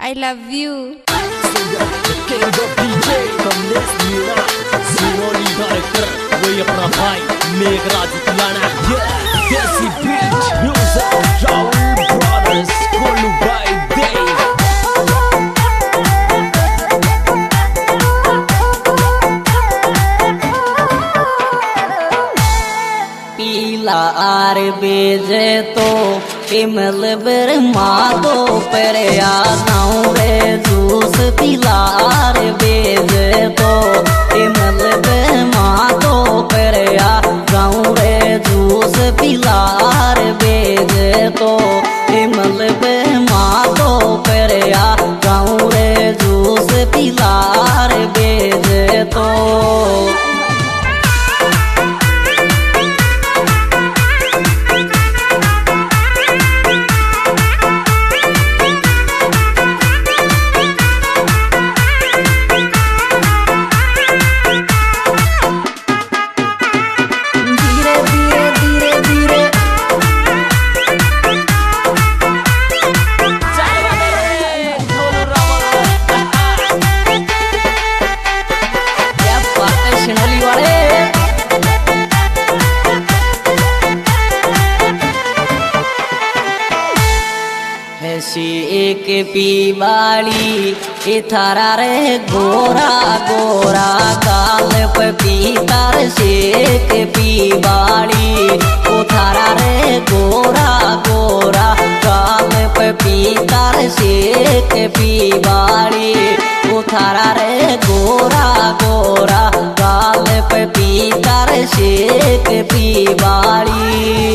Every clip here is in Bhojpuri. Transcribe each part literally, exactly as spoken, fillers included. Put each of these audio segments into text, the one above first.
I love you. वही अपना भाई मेघराज लाना देसी बीच म्यूजिक राहुल ब्रदर्स कोलू भाई देव पीला आर बेजे तो इमल बर मादो पर आनाऊ रे जूस पीला आर बेजे तो इमल बर मादो पर आनाऊ रे जूस पीला आर बेजे तो इमल बर मादो पर आनाऊ रे जूस पीला आर बेजे तो एक पीवाली इथारा रे गोरा गोरा काल पे पीतार से एक पीवाली उथारा रे गोरा गोरा काल पे पीतार से एक पीवाली उथारा रे गोरा गोरा काल पे पीतार से एक पीवाली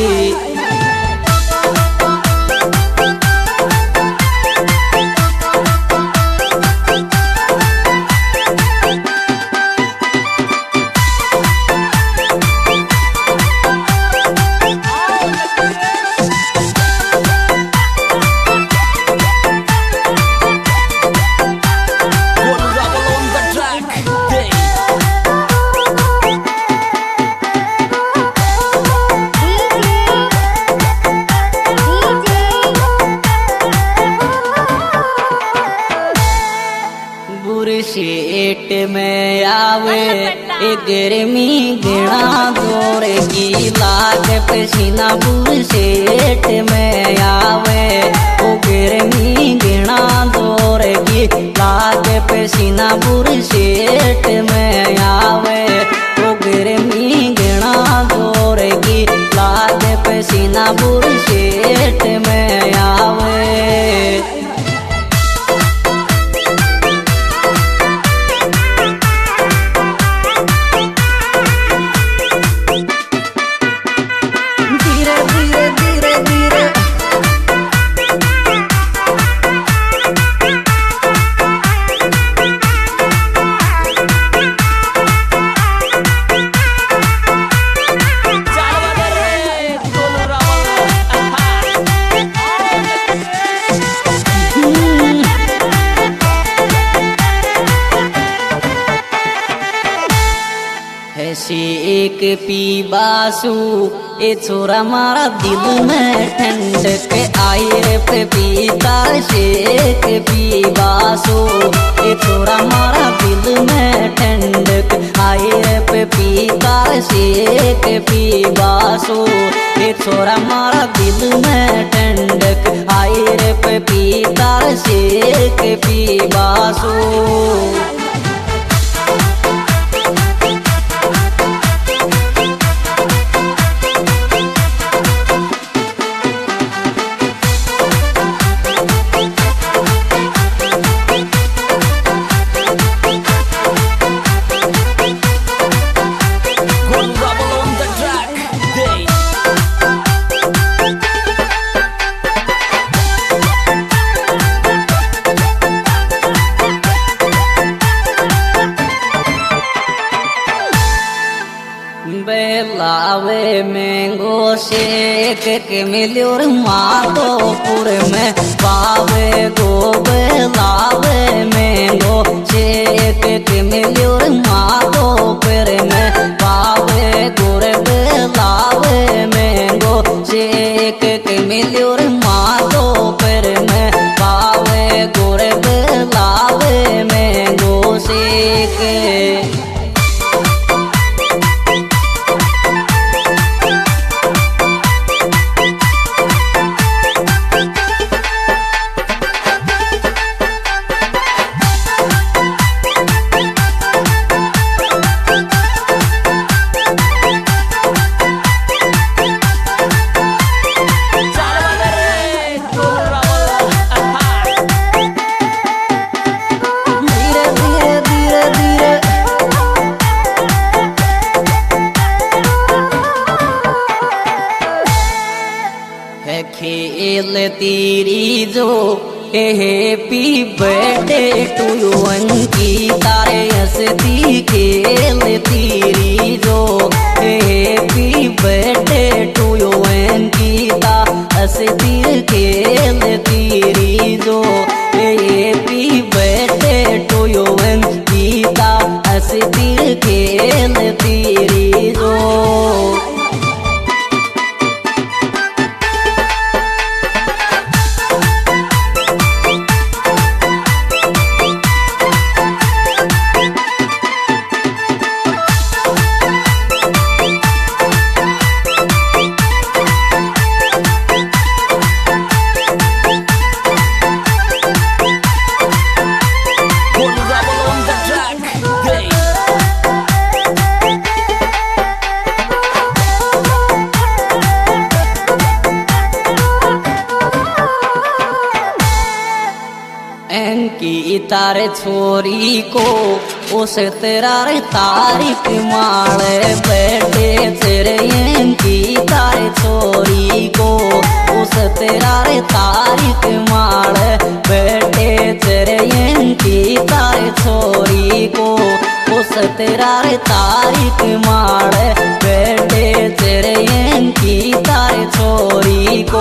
सेठ में आवे गर्मी गिना दौर की लाग पसीना बुर सेठ में आवे ओ गर्मी गिना दौर की लाग पसीना बुर सेठ में आवे ओ गर्मी गिना दौर की लाग पसीना बुर सेठ में आवे ऐसी एक पीबासु ए छोरा मारा दिल में ठंडक आई रे पे पीता से एक पीबासु ए छोरा मारा दिल में ठंडक आई रे पे पीता से एक पीबासु ए छोरा मारा दिल में ठंडक आई रे पे पीता से एक पीबासु लावे मैंगो शेक के मिल्योर माधोपुर में पावे गोबे लावे मैंगो शेक के मिल्योर माधोपुर में पावे गोरबे लावे मैंगो शेक के मिल्योर माधोपुर में पावे गोरबे happy birthday to you Ankita रे हंसती खेलती रीजो। Happy birthday to you Ankita हंसती खेलती रीजो। Happy birthday to you Ankita हंसती खेलती रीजो। अंकिता रे छोरी को उस तेरा रे तारीख माले बैठे तेरे अंकिता रे छोरी को उस तेरा रे तारीख माले बैठे तेरे अंकिता रे छोरी को उस तेरा रे तारीख माले बैठे तेरे अंकिता रे छोरी को।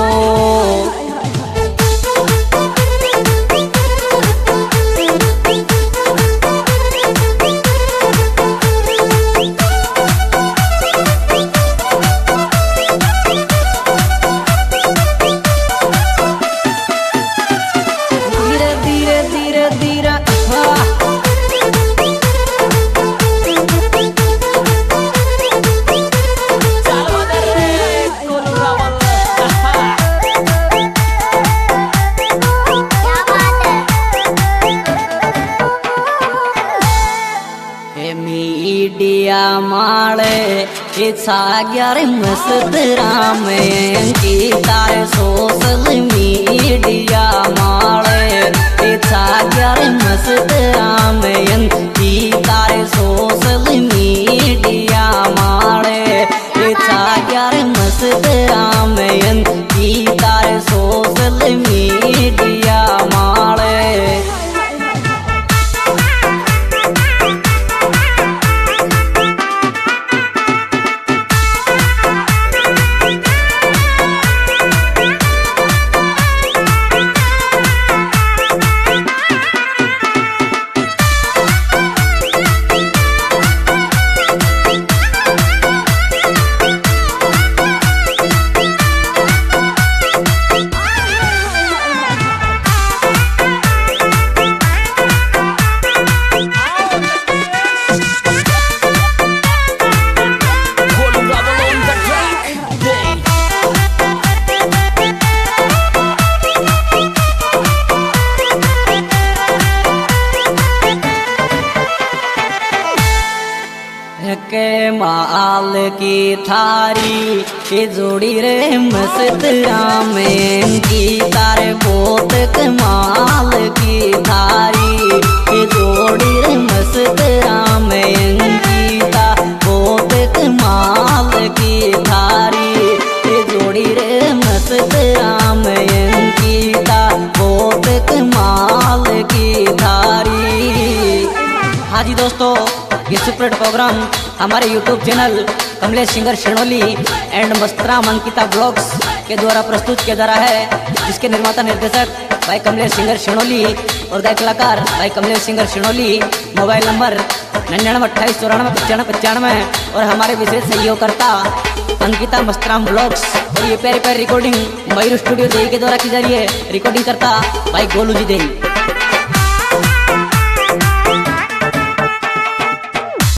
मीडिया माले इच्छा ग्यार मस्त राम अंकिता रे सोशल मीडिया माले इच्छा ग्यार मस्त राम अंकिता रे सोशल मीडिया माले इच्छा ग्यार मस्त राम अंकिता रे सोशल मीडिया माले। के माल की थारी के जोड़ी रे मस्त राम अंकिता रे बहुत कमाल की थारी के जोड़ी रे मस्त राम अंकिता बहुत कमाल की थारी के जोड़ी रे मस्त राम अंकिता बहुत कमाल की थारी। हाँ जी दोस्तों, ये सुपर प्रोग्राम हमारे YouTube channel Kamlesh singer Shinoli and Mastram Ankita blogs के द्वारा प्रस्तुत किया जा रहा है, जिसके निर्माता निर्देशक भाई कमलेश सिंगर शिणोली और गायक कलाकार भाई Kamlesh singer Shinoli. Mobile number निन्यानवे अट्ठाईस चौरानवे पचानवे पचानवे और हमारे विशेष सहयोगकर्ता अंकिता मस्तराम ब्लॉग्स। और ये प्यारी प्यारी रिकॉर्डिंग मयूर स्टूडियो देई के द्वारा की जा रही है। रिकॉर्डिंग करता भाई गोलू जी देई।